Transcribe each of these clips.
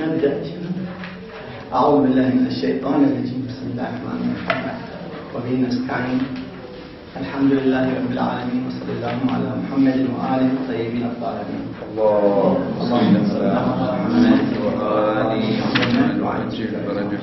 نبدأ. أعوذ بالله من الشيطان الرجيم. بسم الله الرحمن الرحيم. وبه نستعين. الحمد لله رب العالمين، وصلى الله على محمد وآله الطيبين الطاهرين. اللهم صل على محمد وآله وصحبه.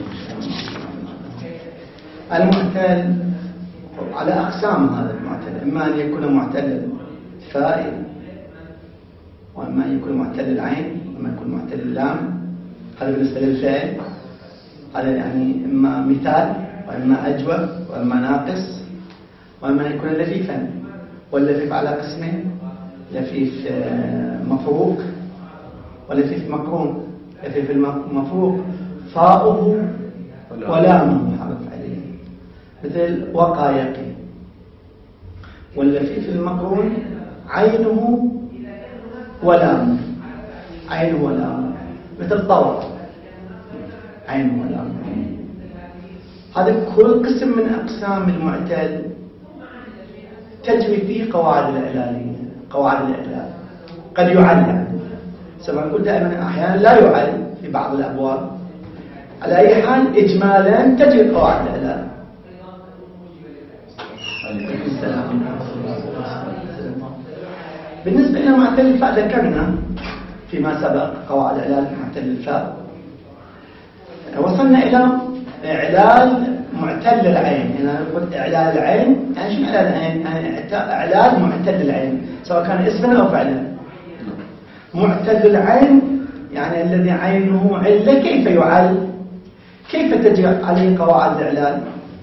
المعتل على أقسام. هذا المعتل إما أن يكون معتل فائل، وإما أن يكون معتل العين، وإما يكون معتل اللام. هذا بالنسبة للفعل. هذا يعني إما مثال، وإما أجوب، وإما ناقص، وإما يكون لفيفا. واللفيف على قسمين: لفيف مفروق ولفيف مقرون. لفيف المفروق فاؤه ولامه حرف عليه مثل وقايقي، واللفيف المقرون عينه ولامه. عينه ولامه مثل طوى، عينه ولامه. هذا كل قسم من أقسام المعتل تجري فيه قواعد الإعلالية. قواعد الإعلال قد يعل، سواء قلت دائما أحيانا لا يعل في بعض الأبواب. على أي حال إجمالا تجري قواعد الإعلال. بالنسبة إلى معتل الفاء ذكرنا فيما سبق قواعد الإعلال معتل الفاء. وصلنا إلى إعلال معتل العين. هنا نقول إعلال العين، يعني شو إعلال العين؟ يعني إعلال معتل العين سواء كان اسما أو فعلا. معتل العين يعني الذي عينه علة. كيف يعل؟ كيف تجري عليه قواعد الإعلال؟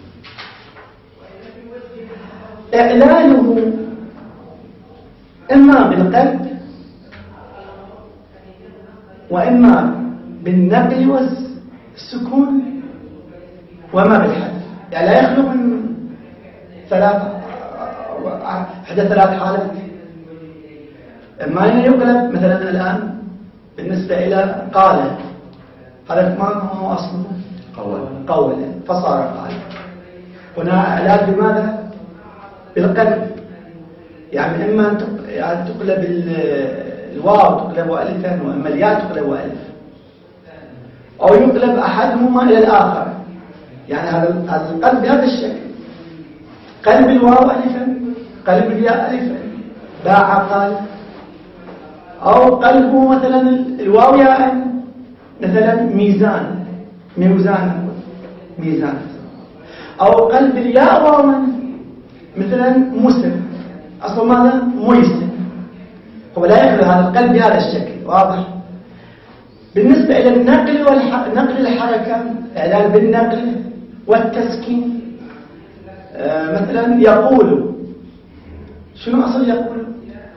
إعلاله إما بالقلب، وإما بالنقل والسكون، وما بالحذف. يعني لا يخلو من ثلاث حالات. إما أن يقلب مثلا الآن بالنسبة إلى قال، هذا ما هو أصله قول فصار قال. هنا علاج بماذا؟ بالقلب. يعني إما يعني تقلب الواو تقلب ألفا، وإما الياء تقلب ألف، أو يقلب أحدهما إلى الآخر. يعني هذا القلب بهذا الشكل: قلب الواو ألفا، قلب الياء ألفا، باع قال. أو قلبه مثلا الواو ياء، مثلا ميزان، ميزان. أو قلب الياء واوا، مثلا مسلم، أصلا ماذا؟ ميسر. هو لا يخلو هذا القلب بهذا الشكل. واضح؟ بالنسبة إلى النقل نقل الحركة، إعلان بالنقل والتسكين. مثلا يقول، شنو أصل يقول؟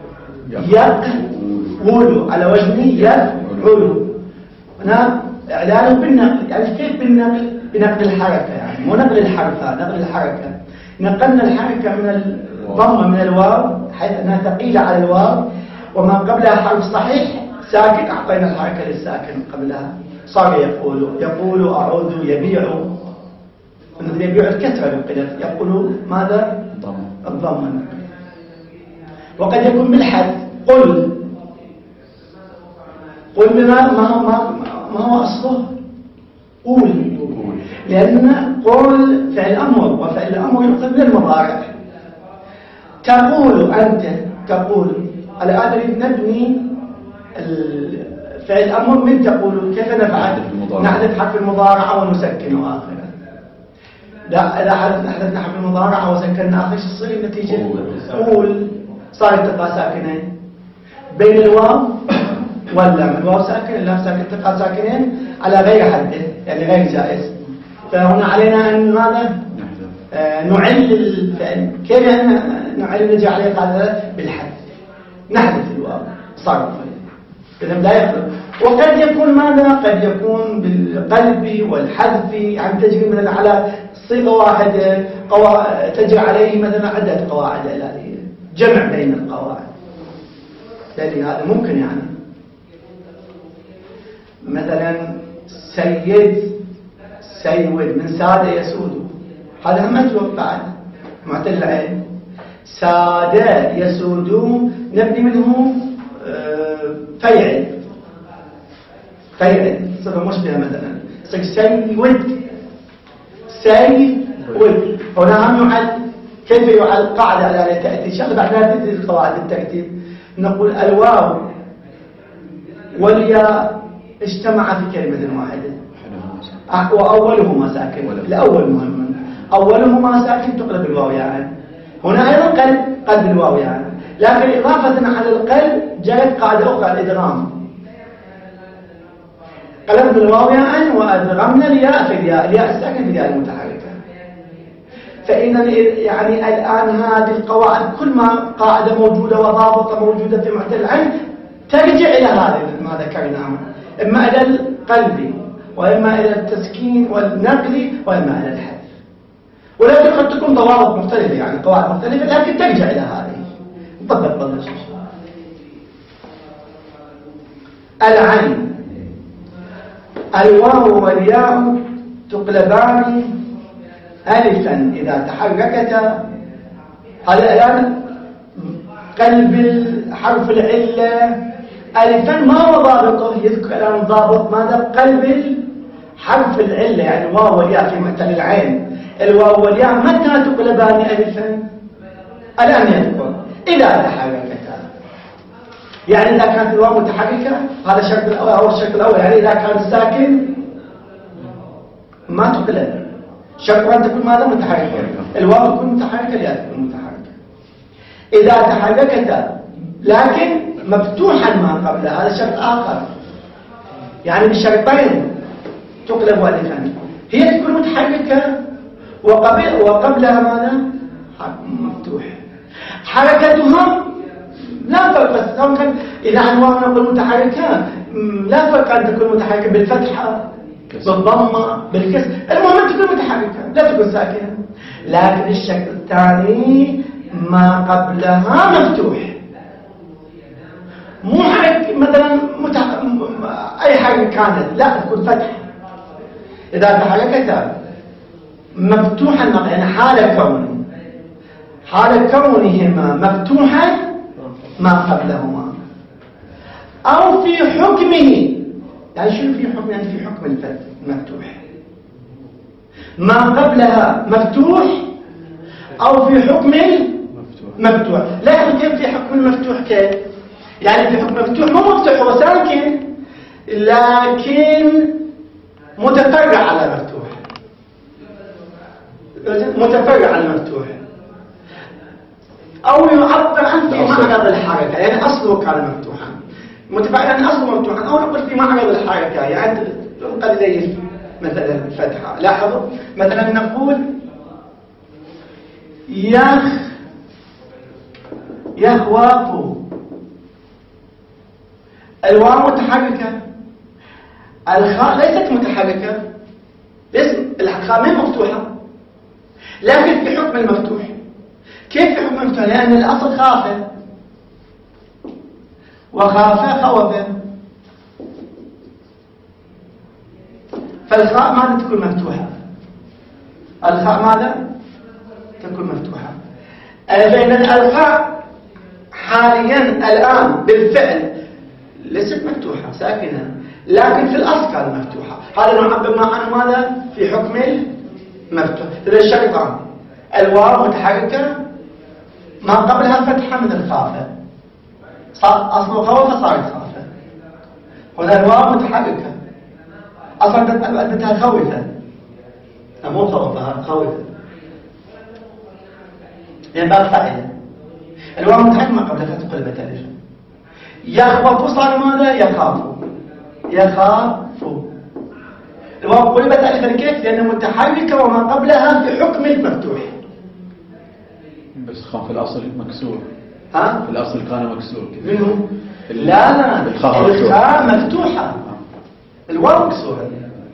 يقول على وزن يفعل. هنا إعلان بالنقل. يعني كيف بالنقل؟ بنقل الحركة، يعني مو نقل الحرف، نقل الحركة. نقلنا الحركة من الضمة من الواو حيث أنها ثقيلة على الواو، وما قبلها حرف صحيح ساكن، أعطينا الحركة للساكن قبلها. صار يقول أعوذ، يبيع. الذي يبيع الكثرة بالقلة، يقول ماذا؟ الضمة. وقد يكون بالحد. قل ما هو أصله؟ قول. لأن قول فعل أمر، وفعل الأمر يؤخذ من المضارع. تقول أنت، تقول. الآن نبني فعل الأمر من تقول. كيف نفعل؟ نحذف حرف المضارعة ونسكن آخره. إذا حذفنا حرف المضارعة وسكننا آخره، تصير النتيجة قول. صار التقاء ساكنين بين الواو واللام. الواو ساكن، اللام ساكن، التقاء ساكنين على غير حده، يعني غير جائز. فهنا علينا أن ماذا؟ نعل الفعل. كيف نعل؟ نجي عليه قال بالحذف، نحذف الواو صرفا. إذا لا يخلو. وقد يكون ماذا؟ قد يكون بالقلب والحذف، يعني تجري مثلا على صيغة واحدة، تجري عليه مثلا عدة قواعد إعلالية، جمع بين القواعد. يعني هذا ممكن. يعني مثلا سيد من سادة يسود، هذا هم أجوب بعد معتل العين. سادة يسود نبني منه فيعل. صفة مشبهة مثلا سيود هنا هم يعد كيف يعد قاعدة على التأتي شغل بعدها تدري قواعد الترتيب نقول الواو والياء اجتمع في كلمة واحدة وأولهما ساكن الأول مهم أولهما ساكن تقلب الواو يعني هنا أيضا قلب الواو يعني لكن إضافة على القلب جاءت قاعدة أخرى الإدغام قلبنا الواو يعني وأدغمنا الياء في الياء الساكن في الياء المتحركة فإن يعني الآن هذه القواعد كل ما قاعدة موجودة وضابطة موجودة في معدل العين ترجع إلى هذا ما ذكرناه إما إلى القلب وإما إلى التسكين والنقل وإما إلى الحذف ولكن قد تكون ضوابط مختلفة يعني قواعد مختلفة لكن ترجع إلى هذه نطبق بالله العين الواو والياء تقلبان ألفا إذا تحركتا هذا الآن قلب الحرف العلة ألفا ما هو ضابطه يذكر الآن ضابط ماذا قلب حرف العلة يعني واو والياء في مثل العين الواو والياء متى تقلبان ألفا الآن يذكر إذا تحركتا يعني إذا كانت الواو متحركة هذا الشرط الأول أو الشرط الأول يعني إذا كان ساكن ما تقلب شرط أن تكون ماذا متحركة الواو تكون متحركة الياء تكون متحركة إذا تحركتا لكن مفتوحا ما قبلها هذا شرط آخر يعني بالشرطين تقلب ألفا هي تكون متحركة وقبلها ماذا مفتوح حركتها لا فرق سواء كان إذا عنوان نقول متحركة لا فرق أن تكون متحركة بالفتحة بالضمة بالكسر المهم تكون متحركة لا تكون ساكنة لكن الشكل الثاني ما قبلها مفتوح مو حركة مثلا أي حركة كانت لا تكون فتح إذا تحركتها مفتوحا يعني حال كونهما مفتوحا ما قبلهما أو في حكمه يعني شو في حكم يعني في حكم الفتح مفتوح ما قبلها مفتوح أو في حكم مفتوح لكن كيف في حكم المفتوح كيف يعني في حكم مفتوح مو مفتوح هو ساكن لكن متفرع على مفتوح متفرع على مفتوح أو يعبر عن في معرض الحركة يعني أصله كان مفتوحا متفرع يعني أصله مفتوحا أو نقول في معرض الحركة يعني ننقل إليه مثلا الفتحة لاحظوا مثلا نقول يخواف الواو متحركة الخاء ليست متحركة الخاء ما مفتوحة لكن في حكم المفتوح كيف في حكم المفتوح لأن الأصل خافة وخافة خوفة فالخاء ماذا تكون مفتوحة الخاء ماذا تكون مفتوحة بين الخاء حاليا الآن بالفعل ليست مفتوحة ساكنة لكن في الأصل كانت مفتوحة هذا نعبر معه ماذا في حكم المفتوح إذا الشرطان الواو متحركة ما قبلها فتحة من الخافة أصله خوفة صارت خافة هنا الواو متحركة أصلا أدتها خوفة مو خوفة خوفة يعني باب فائدة الواو متحركة ما قبلها تقلبت ألف يخوف صار ماذا يخاف الواو قلبت ألفا كيف لأنها متحركة وما قبلها في حكم المفتوح بس خاف في الأصل مكسور ها؟ في الأصل كان مكسور منه؟ لا الخاء مفتوحة الواو مكسورة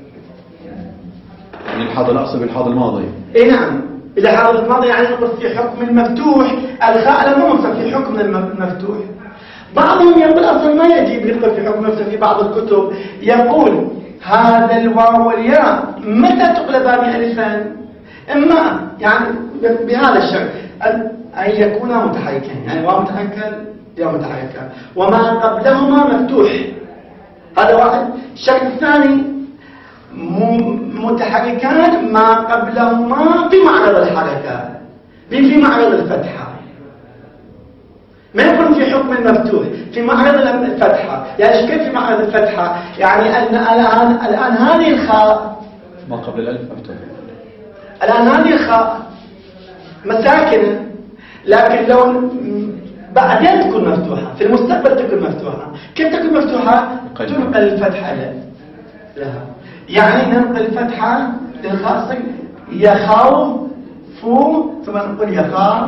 يعني الحاضر الأصل بالحاضر الماضي اي نعم إذا حاضر الماضي يعني نقول في حكم المفتوح الخاء لا مو في حكم المفتوح بعضهم يقول أصلا ما يجب نقول في حكم المفتوح في بعض الكتب يقول هذا الواو والياء متى تقلبان ألفان إما يعني بهذا الشرط أن يكونا متحركين يعني واو متحركة يا متحركة وما قبلهما مفتوح هذا واحد. الشكل الثاني متحركان ما قبلهما في معرض الحركة، في معرض الفتحة، ما يكون في حكم المفتوح في معرض الفتحة. يعني ايش كيف في معرض الفتحة؟ يعني أن الآن هذه الخاء ما قبل الألف مفتوح، الآن هذه الخاء مساكنة، لكن لو بعدين تكون مفتوحة، في المستقبل تكون مفتوحة. كيف تكون مفتوحة؟ تنقل الفتحة لها، يعني ننقل الفتحة للخاصة يخاف ثم نقول يخاف.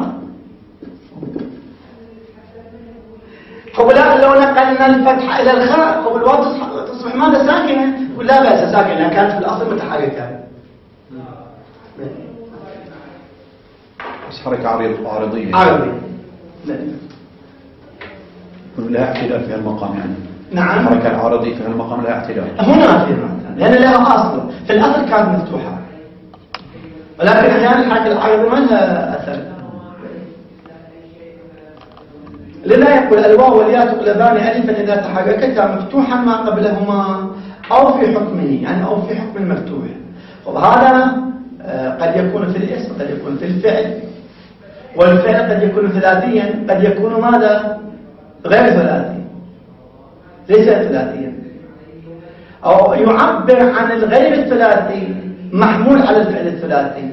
قبل لو نقلنا الفتحة إلى الخاء قبل الواو تصبح ماذا؟ ساكنة. ولا بأس ساكنة، كانت في الأصل متحركة. بس حركة عارضية. عارضية. يكون لها اعتدال في هالمقام يعني. نعم. الحركة العارضية في هالمقام لها اعتدال. هنا في لأن لها أصل، في الأصل كانت مفتوحة، ولكن أحيانا الحركة العارضية ما لها أثر. لذا يقول الواو والياء تقلبان ألفا إذا تحركتا مفتوحا ما قبلهما أو في حكمه، يعني أو في حكم المفتوح. وهذا قد يكون في الاسم، قد يكون في الفعل، والفعل قد يكون ثلاثيا، قد يكون ماذا؟ غير ثلاثي، ليس ثلاثيا، أو يعبر عن الغير الثلاثي محمول على الفعل الثلاثي،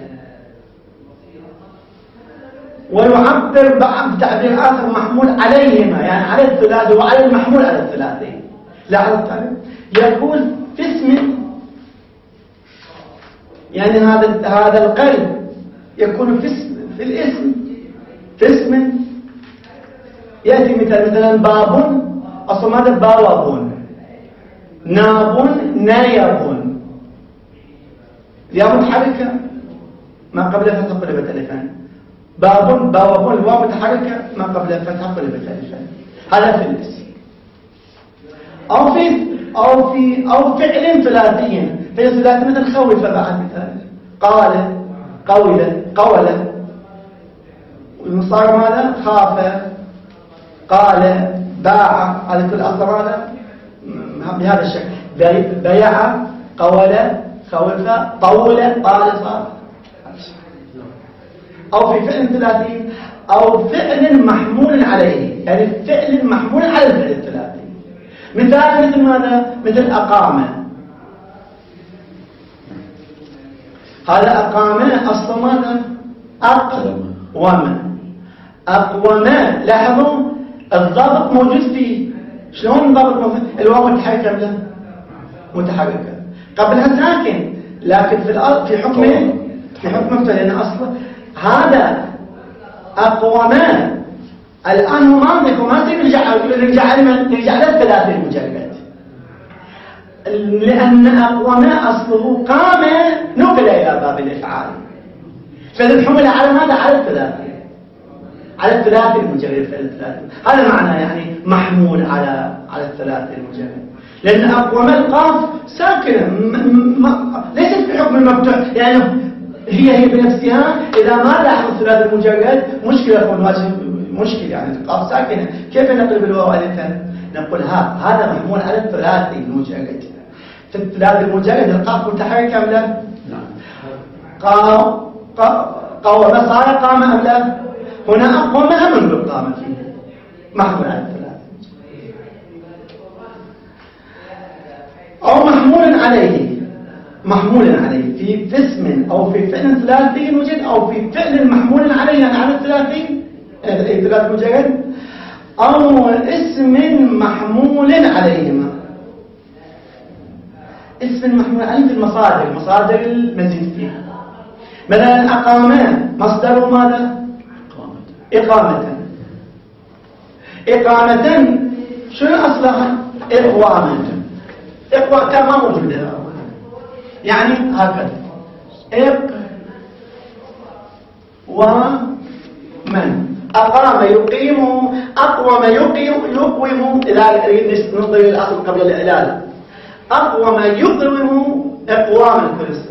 ويعبر بتعبير آخر محمول عليهما، يعني على الثلاثي وعلى المحمول على الثلاثي. لاحظت؟ يقول في اسم، يعني هذا القلب يكون في الاسم، في اسم يأتي مثلا باب، أصلا ماذا؟ بواب، ناب، نايب. يا متحركة ما قبل فتح قلبت ألفان، باب بواب الواو متحركة ما قبل فتح قلبت ألفان. هذا في الاسم. أو فعل ثلاثي، فعل ثلاثي مثل خوف بعد مثال، قال، قول، صار ماذا؟ خاف، قال، باع. هذا كل أصدر هذا بهذا الشكل. بيع، قول، خوف، طول، قال، صار. أو في فعل ثلاثي، أو فعل محمول عليه، يعني فعل محمول على الفعل الثلاثي. مثال مثل ماذا؟ مثل أقام. هذا أقام أصل ماذا؟ أقوم. لاحظوا الضابط موجود فيه. شلون الضابط موجود؟ الواو متحركة له متحركة، قبلها ساكن، لكن في حكم مفتوح، لأن أصله هذا أقوم. الآن هو ما نرجع للثلاثة المجرد، لأن أقوم أصله قام نقل إلى باب الإفعال، فإذا حمل على ماذا؟ على الثلاثة المجرد. هذا معنى يعني محمول على الثلاثة المجرد، لأن أقوم القاف ساكنة ليست في حكم المفتوح، يعني هي بنفسها. إذا ما لاحظ الثلاثة المجرد مشكلة، يعني القاف ساكنة، كيف نقلب الواو ألفا؟ نقول هذا محمول على الثلاثة المجرد. في الثلاثة المجرد القاف متحركة أم لا؟ قوم صار قام أم لا؟ هنا أقوم من بالقامة فيه محمول على الثلاثة، أو محمول عليه في اسم أو في فعل ثلاثي مجرد، أو في فعل محمول عليه على الثلاثي ثلاث مجرد، أو اسم محمول عليهما. اسم محمول عليه في مصادر المزيد فيها. مثلا أقام مصدر ماذا؟ إقامة. شنو أصلها؟ إقوامة. كما موجودة، يعني هكذا ومن أقام يقيم، أقوم يقوم. إذا ننظر إلى الأصل قبل الإعلال، أقوم يقوم إقواما كرسي.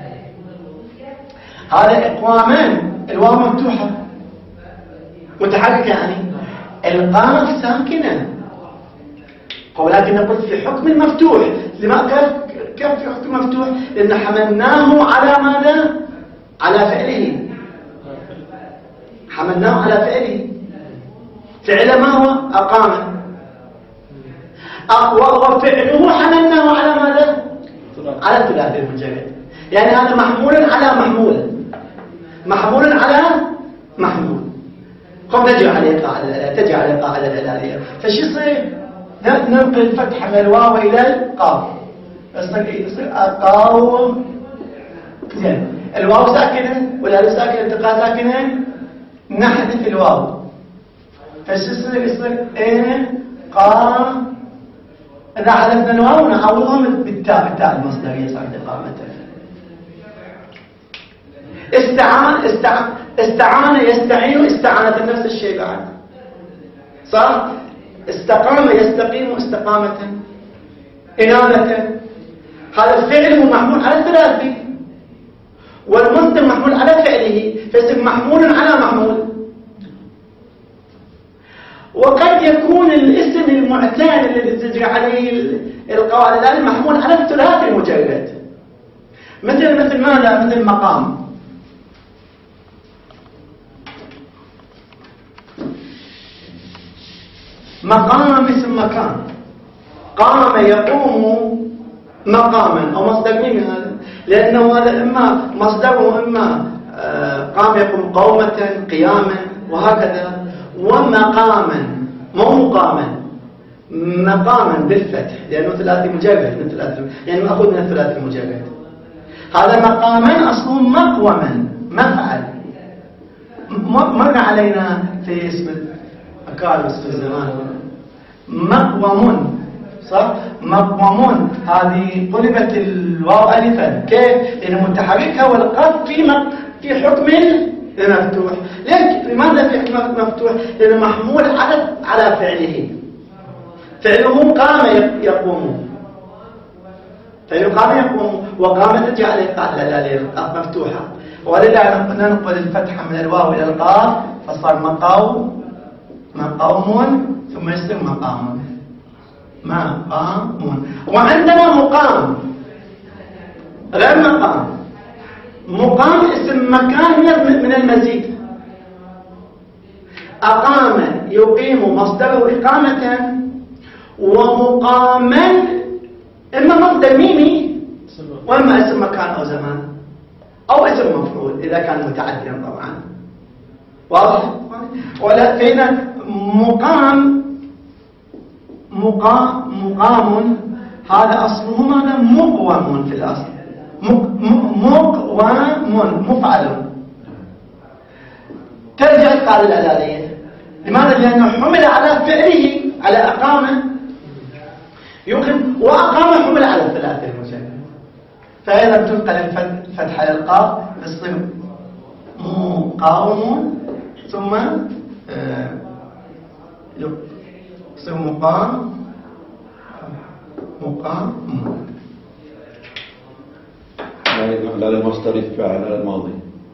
هذا إقوامان، الواو مفتوحة متحركة، يعني القاف ساكنة، ولكن نقول في حكم المفتوح. كيف في حكم مفتوح؟ لأن حملناه على ماذا؟ على فعله. حملناه على فعله. فعل ما هو؟ أقام. وفعله حملناه على ماذا؟ على الثلاثي المجرد. يعني هذا محمول على محمول، محمول على محمول. قم تجي على قاعدة العلالية. فش يصير؟ ننقل الفتحة من الواو إلى القاف، يصير أقاوم. زين، الواو ساكنة والالف ساكنة التقاء ساكنة، نحذف الواو. فش يصير قا. إذا حذفنا الواو نعوضهم بالتاء المصدرية صارت إقامة. استعان يستعين استعانة، نفس الشيء بعد صح. استقام يستقيم استقامة. إنابة، هذا الفعل هو محمول على الثلاثي، والمصدر محمول على فعله، فيصير محمول على محمول. وقد يكون الاسم المعتاد الذي تجري عليه القواعد الآن محمول على الثلاثي المجرد، مثل ماذا؟ مثل مقام. مقام اسم مكان. قام يقوم مقاما، أو مصدر من هذا، لأنه هذا إما مصدره إما قام يقوم قومة قياما وهكذا، ومقاما مو مقاما، مقاما بالفتح لأنه ثلاثي مجرد، من ثلاثي يعني مأخوذ من الثلاثي المجرد. هذا مقاما أصله مقوما، مفعل. مر علينا في اسم أكارس في الزمان مقوم، صح؟ مقوم هذه قلبت الواو ألفا. كيف؟ لأن متحركها والقاف في حكم المفتوح. لماذا في حكم المفتوح؟ لأنه محمول على فعله. فعله قام يقوم، فعله قام يقوم، وقام تجي على القاف مفتوحة، ولذا ننقل الفتحة من الواو إلى القاف فصار مقوم، ثم يصير مقام. وعندنا مقام غير مقام. مقام اسم مكان من المزيد. أقام يقيم مصدره إقامة، ومقاما إما مصدر ميمي وإما اسم مكان أو زمان أو اسم مفعول إذا كان متعديا طبعا. واضح؟ ولا فينا مقام هذا أصله ماذا؟ مقوم في الأصل. مقوم مفعل. ترجع القاعدة العلالية. لماذا؟ لأنه حمل على فعله، على أقامة وأقامة حمل على الثلاثة المجرد. فإذا بتنقل الفتحة للقاف يصير مقاوم، ثم يصير مقام. لا المصدر يتبع على الماضي.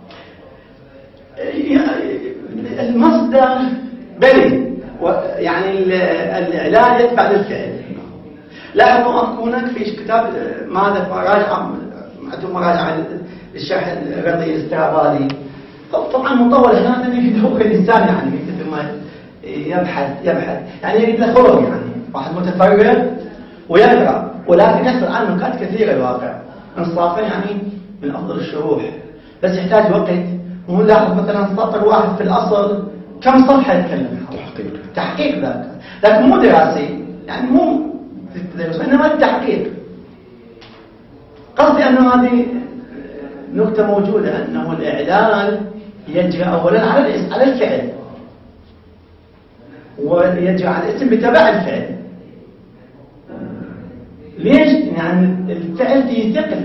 المصدر بلي، يعني الإعلان يتبع للفعل. لاحظوا هناك في كتاب ماذا مراجعة عن الشرح الرضي الاستعراضي، طبعا مطول هذا هو الإنسان يعني مثل ما يبحث يعني يريد له خلق، يعني واحد متفرغ ويقرأ، ولكن يحصل عنه نكات كثيرة الواقع. انصافا يعني من أفضل الشروح، بس يحتاج وقت. ونلاحظ مثلا سطر واحد في الأصل كم صفحة يتكلم، تحقيق ذاك، لكن مو دراسي، يعني مو تدرس، إنما التحقيق. قصدي أنه هذه نقطة موجودة، أنه الإعلان يجري أولا على الفعل، ويجري على الاسم بتبع الفعل. ليش؟ يعني الفعل فيه ثقل.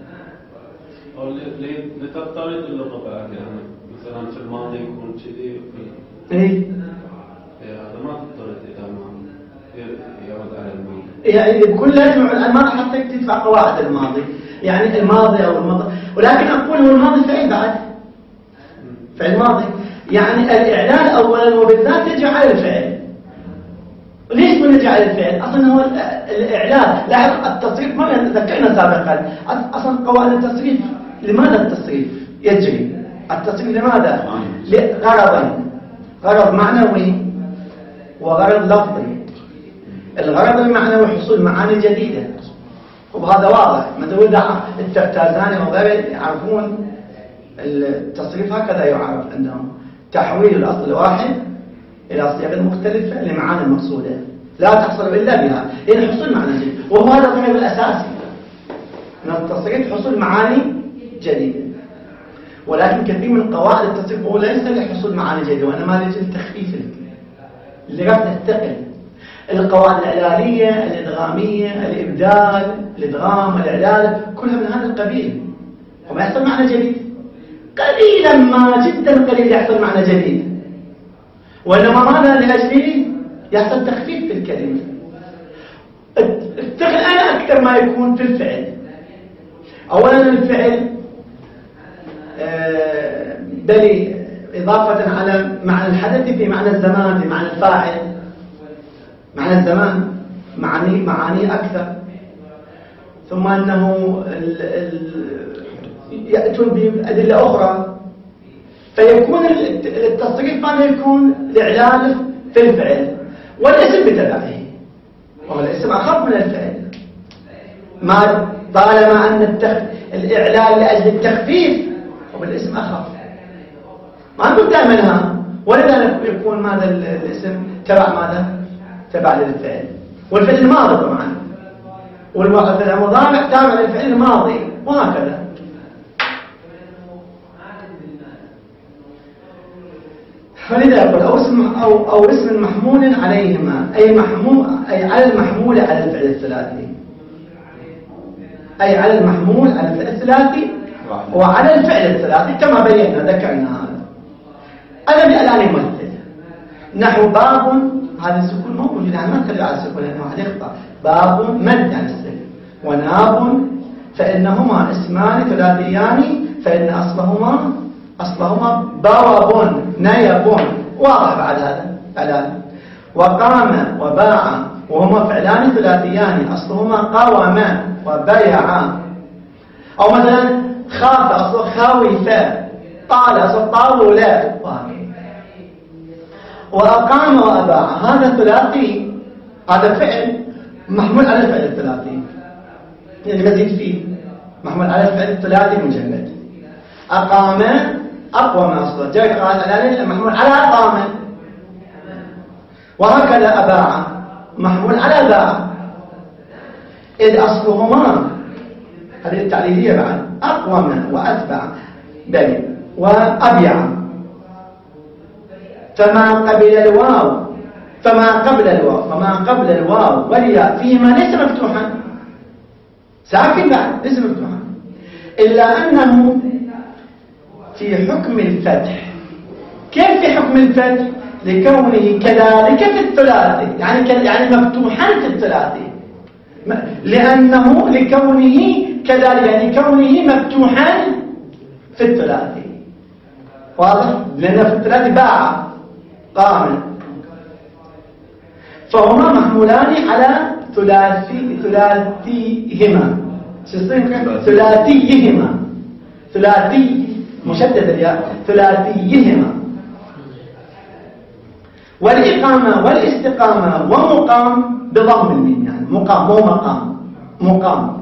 لتفترض اللغة بعد، يعني مثلا في الماضي يكون كذي ايه هذا ما تفترض إذا ما يرد على الماضي، يعني بكل لازم الماضي حتى تدفع قواعد الماضي، يعني الماضي أو الماضي. ولكن أقول هو الماضي فعل بعد، فعل ماضي، يعني الإعلان أولا وبالذات يجي على الفعل. ليش ونرجع للفعل. أصلا هو الإعلان. لاحظ التصريف ما ذكرنا سابقا. أصلا قواعد التصريف، لماذا التصريف يجري؟ التصريف لماذا؟ لغرضين، غرض معنوي وغرض لفظي. الغرض المعنوي حصول معاني جديدة، وهذا واضح. مثلا التفتازاني وغيره يعرفون التصريف هكذا يعرف عندهم: تحويل الأصل الواحد إلى صيغ مختلفة لمعاني المقصودة لا تحصل إلا بها، لأن حصول معنى جديد. وهو هذا الغرض الأساسي من التصريف، حصول معاني جديدة. ولكن كثير من قواعد التصريف هو ليس لحصول معاني جديدة، وإنما لأجل تخفيف لرفع الثقل. القواعد الإعلالية، الإدغامية، الإبدال، الإدغام، الإعلال، كلها من هذا القبيل، وما يحصل معنى جديد. قليلا ما، جدا قليل يحصل معنى جديد، وإنما ماذا لأجله يحصل تخفيف في الكلمة. الثقل أنا أكثر ما يكون في الفعل. أولا الفعل بل إضافة على معنى الحدث في معنى الزمان، في معنى الفاعل. معنى الزمان معاني أكثر. ثم أنه يأتون بأدلة أخرى، فيكون التصريف ماذا يكون؟ الإعلان في الفعل، والاسم بتبعه، وهو الاسم أخف من الفعل. ما طالما أن الإعلان لأجل التخفيف، والاسم أخف. ما نقول دائما ولذا يكون ماذا الاسم تبع ماذا؟ تبع للفعل، والفعل الماضي طبعا، والفعل المضارع تابع للفعل الماضي، وهكذا. فلذا يقول أو اسم محمول عليهما، أي على المحمول على الفعل الثلاثي، أي على المحمول على الفعل الثلاثي وعلى الفعل الثلاثي كما بينا ذكرنا هذا. أنا بألان يمثل نحو باب، هذا السكون موجود، يعني ما تخلي على السكون لأنه واحد يخطأ. باب مد عن السكون، وناب فإنهما اسمان ثلاثيان، فإن أصلهما بواب نيب، واضح بعد هذا ألان. وقام وباع وهما فعلان ثلاثيان، أصلهما قوم وبيع. أو مثلا خاف أصله خوف، طال أصله طاول. وأقام وأباع، هذا ثلاثي، هذا فعل محمول على الفعل الثلاثي، يعني مزيد فيه محمول على الفعل الثلاثي مجرد. أقام أقوى من أصله، جاء قراءة الألف محمول على أقام. وهكذا أباع محمول على باع، إذ أصلهما، هذه التعليلية بعد، أقوم وأتبع بل وأبيع. فما قبل الواو والياء فيما ليس مفتوحا، ساكن بعد ليس مفتوحا، إلا أنه في حكم الفتح. كيف في حكم الفتح؟ لكونه كذلك في الثلاثي، يعني مفتوحا في الثلاثي، لكونه كذلك، يعني كونه مفتوحا في الثلاثي. واضح؟ لأنه في الثلاثي باع قام، فهما محمولان على ثلاثيهما. ثلاثي مشدد الياء، ثلاثيهما. والإقامة والاستقامة ومقام بضم الميم، يعني مقام مو مقام.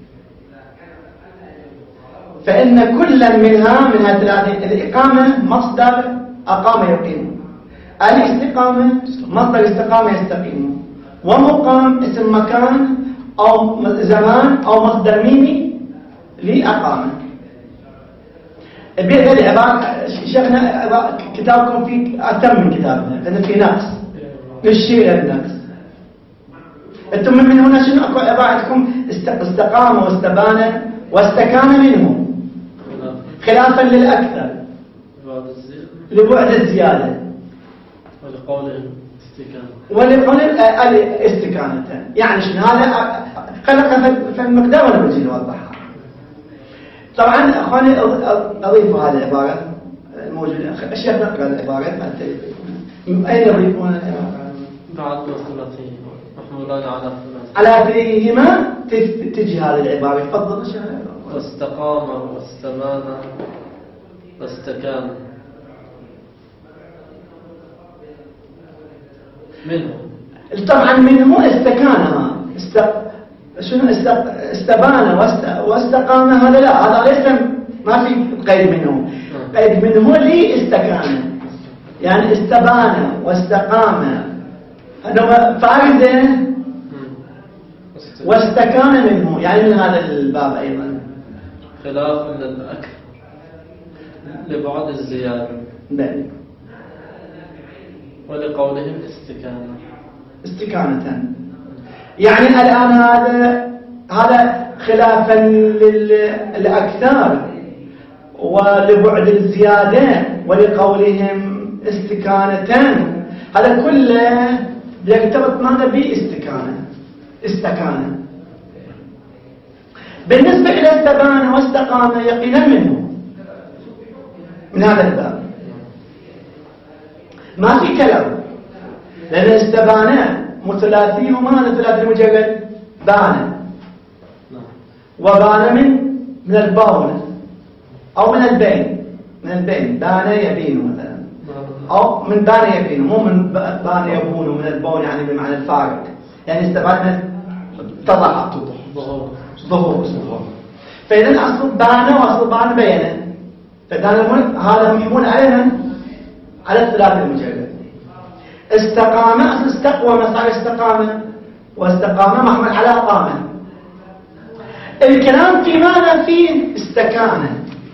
فإن كلا منها ثلاثة. الإقامة مصدر أقام يقيم، الاستقامة مصدر استقامة يستقيم، ومقام اسم مكان أو زمان أو مصدر ميمي لأقامة. البيت هذه عبارة، شيخنا كتابكم فيه أكثر من كتابنا، لأن في نقص للشيء النقص. أنتم من هنا شنو أكو عبارة عندكم؟ استقام واستبان واستكان منه، خلافا للأكثر لبعد الزيادة، ولقول الاستكانة. يعني شنو هذا؟ خلق في المقدار ولا بنجي نوضحها. طبعا أخواني أضيف هذه العبارة الموجودة. الشيخ نقرأ العبارة. أين يضيفون العبارة؟ بعد الثلاثي محمولان على الثلاثي على فيهما تجي هذه العبارة. تفضل شيخ. واستقام واستمان واستكان منه. طبعا منه استكان شنو استبان واستقام، هذا لا، هذا ليس، ما في قيد منه. قيد منه لي استكان، يعني استبان واستقام هذا فائدة، واستكان منه يعني من هذا الباب أيضا، خلاف من الأكل لبعض الزيادة. بل ولقولهم استكانة. يعني الآن هذا خلافا للأكثر ولبعد الزيادة ولقولهم استكانة، هذا كله يرتبط ماذا استكانة. بالنسبة إلى استبان واستقام يقينا منه من هذا الباب ما في كلام، لأن استبان مثلاثي، وما هذا ثلاثي مجرد بان، وبان من البون أو من البين بان يبين مثلا، أو من بان يبين، مو من بان يبون من البون يعني بمعنى الفارق، يعني استبان من اتضح ظهور. فإذا أصل بان وأصل بان بينه، هذا محمول علينا على الثلاثي المجرد. استقام أصل استقوم صار استقامة، واستقامة محمل على قامة. الكلام في ماذا؟ في استكانة.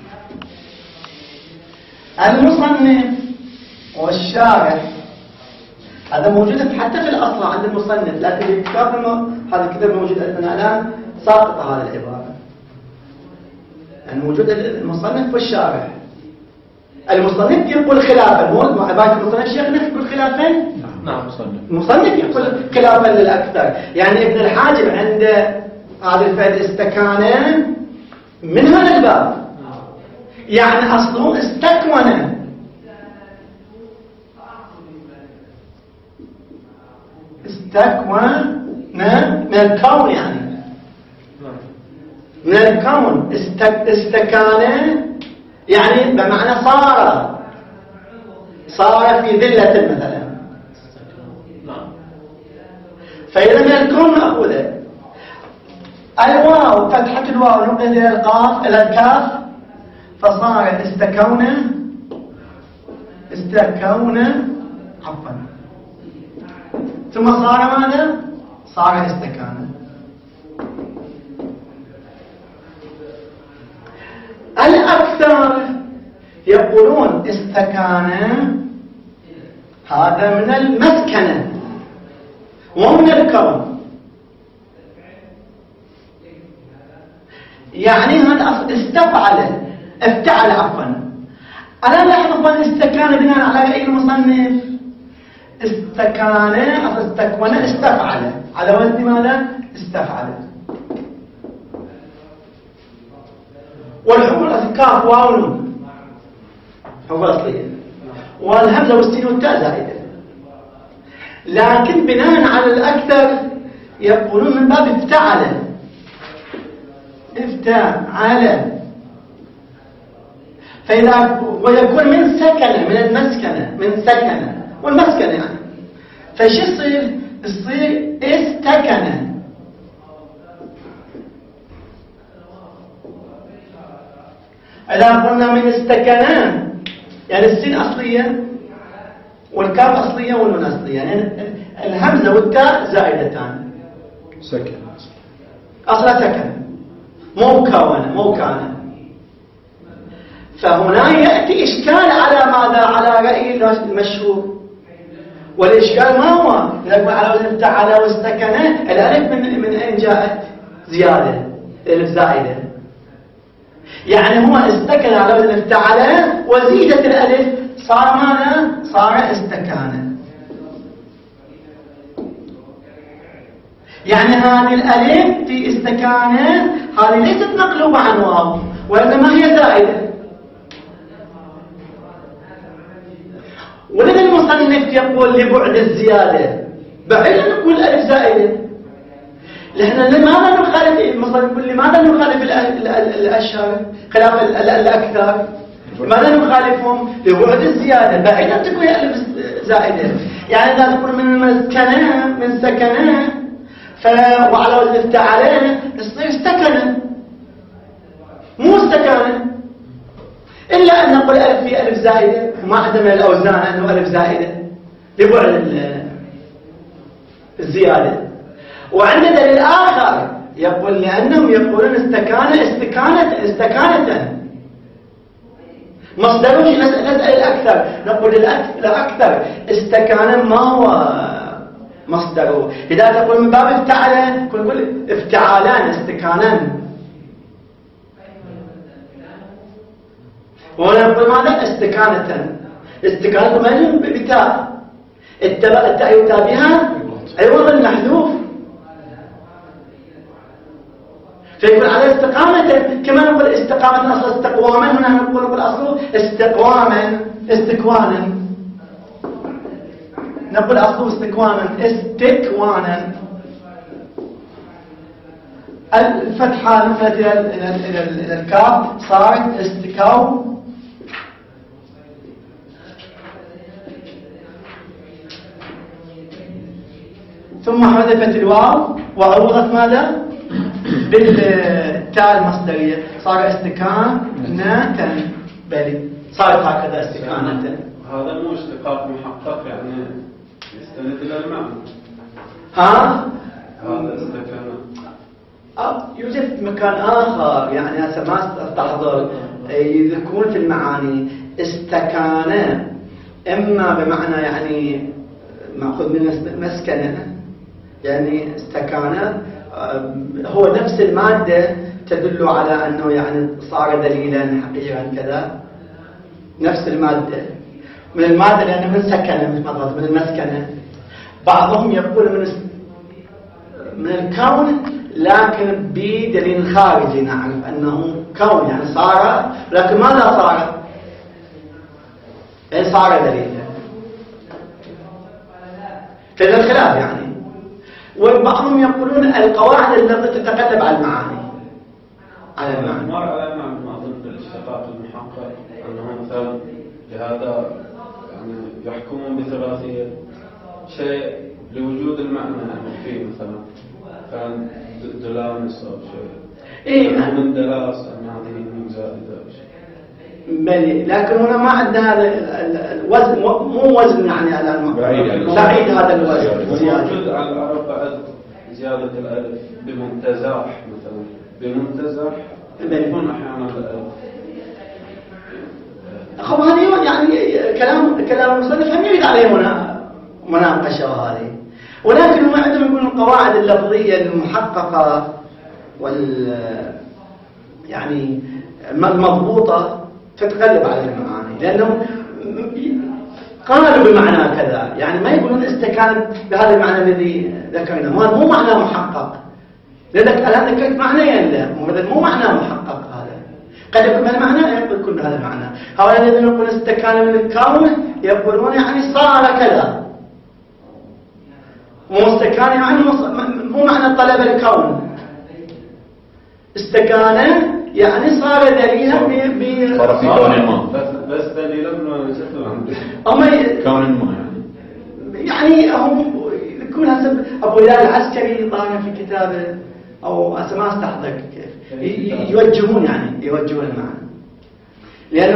المصنف والشارح هذا موجود حتى في الأصل عند المصنف، لكن الكتاب هذا الكتاب موجود عندنا الآن ساقطة هذه العبارة، يعني موجود المصنف والشارح. المصنف يقول خلافا، مو عبارة المصنف شيخنا يقول خلافا. نعم المصنف يقول خلافا للأكثر، يعني ابن الحاجب عند هذا الفعل استكانة من هذا الباب، يعني أصله استكون، من الكون، يعني من الكون. استكان يعني بمعنى صار في ذلة مثلا، فإذا من الكون مأخوذة. الواو فتحة الواو نقلت إلى القاف إلى الكاف، فصار استكون عفوا، ثم صار ماذا؟ صار استكانة. الأكثر يقولون استكانة هذا من المسكنة ومن الكون، يعني هذا افتعل عفوا. ألا لاحظوا أن استكانة بناء على رأي المصنف، استكانة أصل استكون استفعل، على وزن ماذا؟ استفعل. والحروف الكاف واو نون حروف أصلية، والهمزة والسين والتاء زائدة، لكن بناء على الأكثر يقولون من باب افتعل، فإذا ويكون من سكنة، من المسكنة، من سكنة والمسكنة يعني، فش يصير استكنة. إذا قلنا من استكنة يعني السين أصلية والكاف أصلية والنون أصلية، يعني الهمزة والتاء زائدتان، أصلا سكنة مو كانة. فهنا يأتي إشكال على ماذا؟ على رأي المشهور، والإشكال ما هو؟ نقول على وزن افتعل واستكنة، الألف من أين جاءت؟ زيادة، الألف زائدة، يعني هو استكن على وزن افتعل وزيدت الألف، صار ماذا؟ صار استكانة. يعني هذه الألف في استكانة هذه ليست مقلوبة عن واو، وإنما هي زائدة. ولذا المصنف يقول لبعد الزيادة، بعيدا نقول ألف زائدة. لأننا لماذا نخالف مثلا نقول لماذا نخالف الأشهر خلاف الأكثر؟ لماذا نخالفهم لبعد الزيادة بعيدا تكون ألف زائدة؟ يعني إذا تقول من مسكنة من سكنة وعلى وزن افتعاله يصير استكنة مو استكانة، إلا أن نقول ألف في ألف زائدة وما عندنا الأوزان أنه ألف زائدة لبعد الزيادة. وعند دليل آخر يقول لأنهم يقولون استكانة مصدره نسأل الأكثر، نقول الأكثر استكانة ما هو مصدره. إذا تقول من باب افتعاله كل افتعالان استكانان، وهنا نقول ماذا استكانة ما يجب بتاء التاء يؤتى بها عوض المحذوف فيكون على استقامة. كما نقول استقامة أصل استقواما، هنا نقول أصله استقواما استكوانا، نقول أصله استكوانا. الفتحة نقلت إلى الكاف صارت استكاو. ثم حذفت الواو وعوضت ماذا؟ بالتاء المصدرية صار استكانة، بل صارت هكذا استكانة. هذا مو اشتقاق محقق يعني يستند إلى المعنى. هذا استكانة يوجد مكان آخر يعني هسه ما استحضر يذكرون في المعاني استكانة إما بمعنى يعني مأخذ من مسكنة، يعني استكانة هو نفس المادة تدل على أنه يعني صار دليلا حقيقا كذا، نفس المادة من المادة لأنه من سكنة من المسكنة. بعضهم يقول من الكون لكن بدليل خارجي نعرف أنه كون يعني صار، لكن ماذا صار؟ يعني صار دليلا فإذا الخلاف يعني. وبعضهم يقولون القواعد التي تتقلب على المعاني على المعنى. مر على المعنى ما أظن بالاشتقاق المحقق أنه مثلا لهذا يعني يحكمون بثلاثية شيء لوجود المعنى فيه، مثلا كان دلامس أو شيء من دلاس أن هذه من زائدة أو شيء بلي. لكن هنا ما عندنا هذا الوزن، مو وزن يعني على بعيد هذا الوزن. موجود على العرب بعد زيادة الألف بمنتزاح مثلا، بمنتزاح يكون أحيانا الألف. خب هذه يعني كلام المصنف هم يريد عليه مناقشة وهذه، ولكن هم عندهم يقولون القواعد اللفظية المحققة يعني المضبوطة تتغلب على المعاني، لأنهم قالوا بمعنى كذا، يعني ما يقولون استكان بهذا المعنى الذي ذكرناه، هذا مو معنى محقق. لذلك الآن ذكرت معنيين له، مو معنى محقق هذا، قد يكون بهذا المعنى يقول يكون بهذا المعنى. هؤلاء الذين يقولون استكان من الكون يقولون يعني صار كذا، مو استكان يعني مو معنى طلب الكون، استكان يعني صار دليلا صار في كون ما، بس دليلا من شكل كون ما يعني هم يكون حسب أبو هلال العسكري ظاهر في كتابه أو ما استحضر كيف يوجهون المعنى، لأنه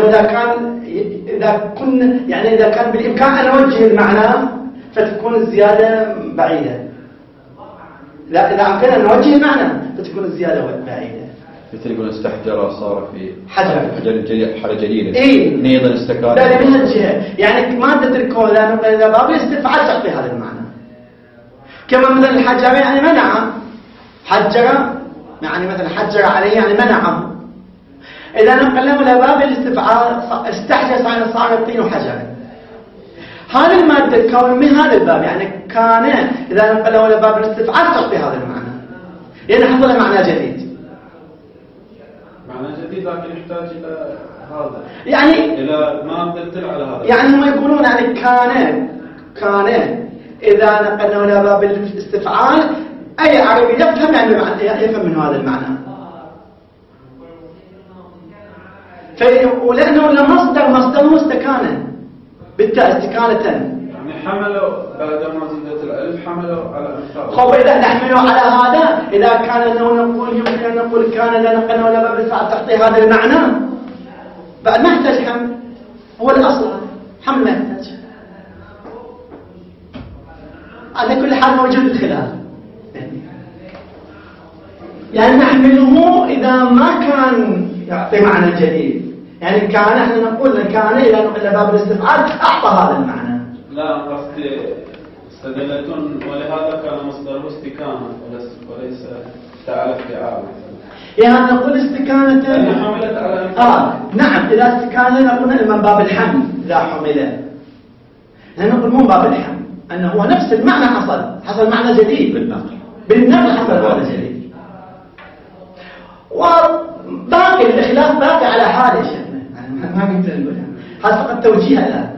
إذا كان بالإمكان أن نوجه المعنى فتكون الزيادة بعيدة. لا، إذا أمكن أن نوجه المعنى فتكون الزيادة بعيدة. مثل يقول استحجر صار في حجر جليلة أيضا استكان. لا من هالجهة يعني مادة الكون إذا باب الاستفعال تعطي هذا المعنى. كما مثلا الحجر يعني منع، حجر يعني مثلا حجر عليه يعني منعه. إذا نقلنا إلى باب الاستفعال استحجر صار الطين حجرا. هذه المادة الكون من هذا الباب يعني كان، إذا نقلنا إلى باب الاستفعال تعطي هذا المعنى، لأن حصل معنى جديد. معنى جديد لكن يحتاج إلى هذا يعني إلى ما تدل على هذا. يعني هم يقولون يعني كان إذا نقلنا إلى باب الاستفعال أي عربي يفهم يفهم من هذا المعنى. ولأنه مصدر استكانا بالتاء استكانة، يعني حملوا بعد ما زدت الألف حملوا على أنفاق. خب إذا نحمله على هذا، إذا كان نقول يمكن أن نقول كان لنقلنا إلى باب الاستفعال تعطي هذا المعنى، بعد ما يحتاج حمل، هو الأصل حمل ما يحتاج. على كل حال موجود الخلاف، يعني نحمله إذا ما كان يعطي معنى جديد، يعني كان احنا نقول كان إذا نقل باب الاستفعال أعطى هذا المعنى. لا قصدي استدلتون ولهذا كان مصدره استكانة وليس تعالى فعال. يعني نقول استكانة حملت على نعم، إذا استكانة نقول من باب الحمل إذا حمله، يعني نقول مو باب الحمل، أنه هو نفس المعنى حصل معنى جديد بالنقل حصل معنى جديد. وباقي الخلاف باقي على حاله شيخنا، يعني ما قلت نقول هذا فقط توجيه الآن.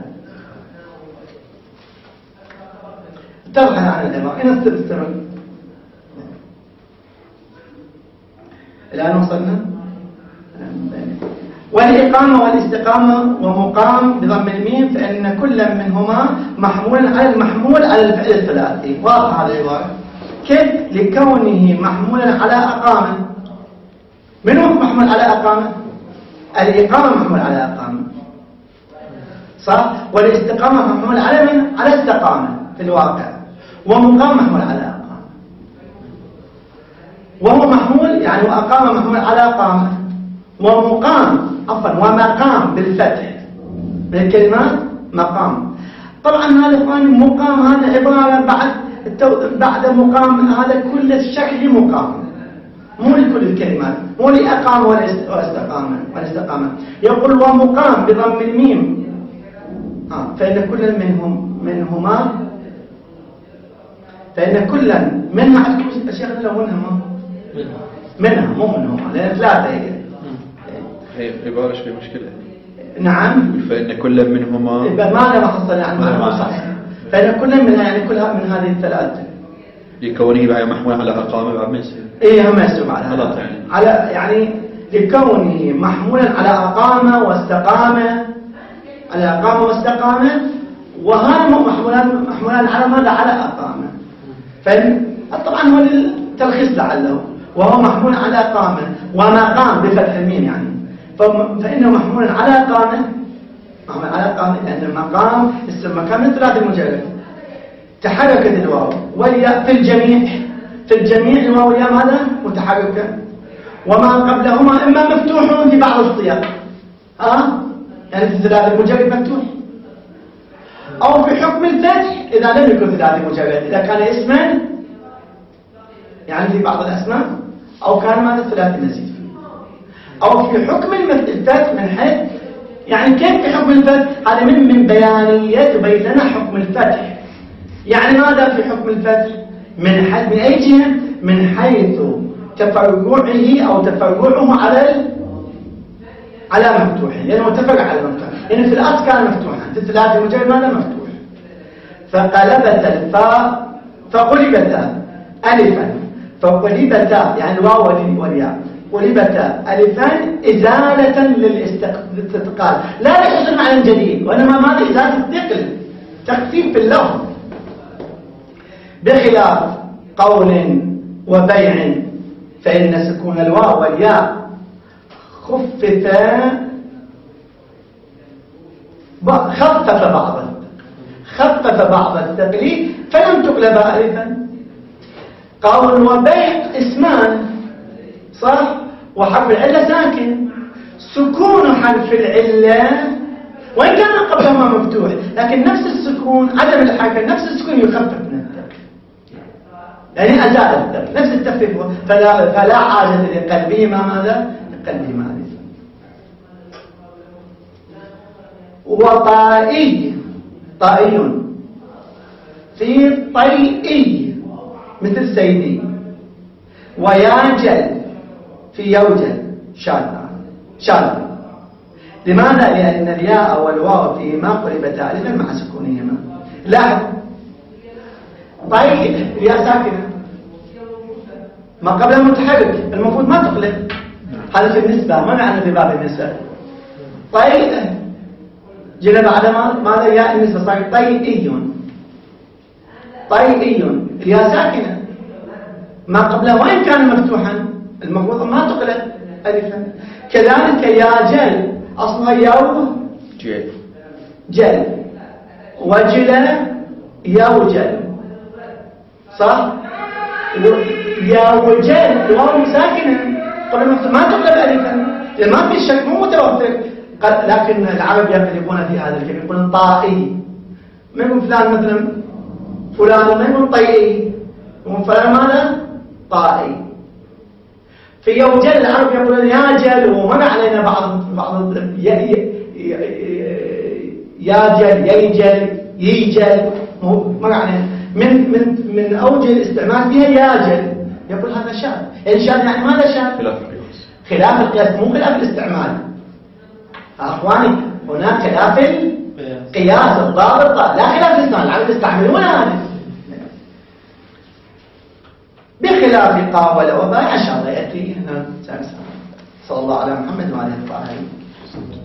تبحث عن العبارة إن استمر. الآن وصلنا. والإقامة والاستقامة ومقام بضم الميم، فإن كل منهما محمول على المحمول على الفعل الثلاثي. واضح هذا العبارة كيف؟ لكونه محمولا على أقامة. من هو محمول على أقامة؟ الإقامة محمول على أقامة، صح؟ والاستقامة محمول على من؟ على استقامة في الواقع. ومقام محمول على أقامة، وهو محمول يعني وأقامة محمول على أقامة، ومقام ومقام بالفتح من الكلمات مقام. طبعا هذا إخواني مقام هذا عبارة بعد مقام، هذا كل الشكل مقام، مو لكل الكلمات، مو لأقام والاستقامة. يقول ومقام بضم الميم، فإن كل منهما فإن كل منها عندكم أشياء لو منها مو منهما، لأن ثلاثة هي عبارة في مشكلة. نعم، فإن كل منهما ما له حصل يعني ما صح. فإن كل منها يعني كلها من هذه الثلاثة لكونه بعد محمول على أقامة بعد ما يصير. إيه ما يصير على يعني لكونه محمولا على أقامة واستقامة، على أقامة واستقامة، وهذا محمولا على ماذا؟ على أقامة. طبعا هو التلخيص لعله، وهو محمول على أقامة ومقام بفتح الميم، يعني فإنه محمول على أقامة، محمول على أقامة لأن المقام اسم مكان من ثلاث المجرد. تحركت الواو والياء في الجميع الواو والياء ماذا؟ متحركة، وما قبلهما إما مفتوح في بعض الصيغ، يعني في ثلاث المجرد مفتوح، أو في حكم الفتح إذا لم يكن ثلاث المجرد، إذا كان اسما يعني في بعض الأسماء، أو كان ماذا ثلاث مزيد فيه، أو في حكم الفتح من حيث يعني كيف في حكم الفتح؟ هذا من بيانية تبين لنا حكم الفتح. يعني ماذا في حكم الفتح؟ من أي جهة؟ من حيث تفرعه أو تفرعه على مفتوح، لأنه متفرع على مفتوح، يعني في الأصل كان مفتوحا، في الثلاث المجرد ماذا؟ مفتوح. فقلبت الفاء فقلبتا ألفا، فقلبتا يعني الواو والياء قلبتا ألفان إزالة للاستثقال، لا يحصل معنى جديد، وإنما ماذا؟ إزالة الثقل، تخفيف في اللفظ، بخلاف قول وبيع فإن سكون الواو والياء خفف بعض الثقل فلم تقلب ألفا. قول وبيع اسمان، صح؟ وحرف العلة ساكن، سكون حرف العلة وإن كان قبلهما مفتوح، لكن نفس السكون عدم الحركة، نفس السكون يخفف من الثقل، يعني أزال الثقل، نفس التخفيف. فلا حاجة لقلبهما ماذا؟ لقلبهما ألفا. وطائي في طيئي مثل سيدي، وياجل في يوجل شاذ. لماذا؟ لأن الياء والواو فيهما قلبتا ألفا مع سكونهما. لاحظ طيب الياء ساكنة ما قبلها متحرك المفروض ما تقلب. هذا في النسبة ما معنى في باب النسبة. طيب جينا بعد ماذا ياء النسبة صار طيئي. طيئي الياء ساكنة ما قبلها وين كان مفتوحا المفروض ما تقلب ألفا. كذلك يا جل أصلها يو جل وجل يوجل صح. يا وجل الواو ساكنة قبل ما تقلب ألفا ما في شك مو متوفر. لكن العرب يقولون في هذا الكلام يقولون طائي ما يقول فلان مثلا فلان ما يقول طيئي يقول فلان ماذا طائي. في يوجل العرب يقولون يا جل ومنع علينا بعض يا جل يجل يجل منع علينا من اوجه الاستعمال فيها يا جل. يقول هذا شاذ. الشاذ يعني ماذا شاذ؟ خلاف القياس مو خلاف الاستعمال. اخواني هناك خلاف القياس الضابط لا خلاف الاستعمال. العرب يستعملون هذا بخلاف قاول وباع. ان شاء الله ياتي هنا. صلى الله على محمد وعلى اله وصحبه.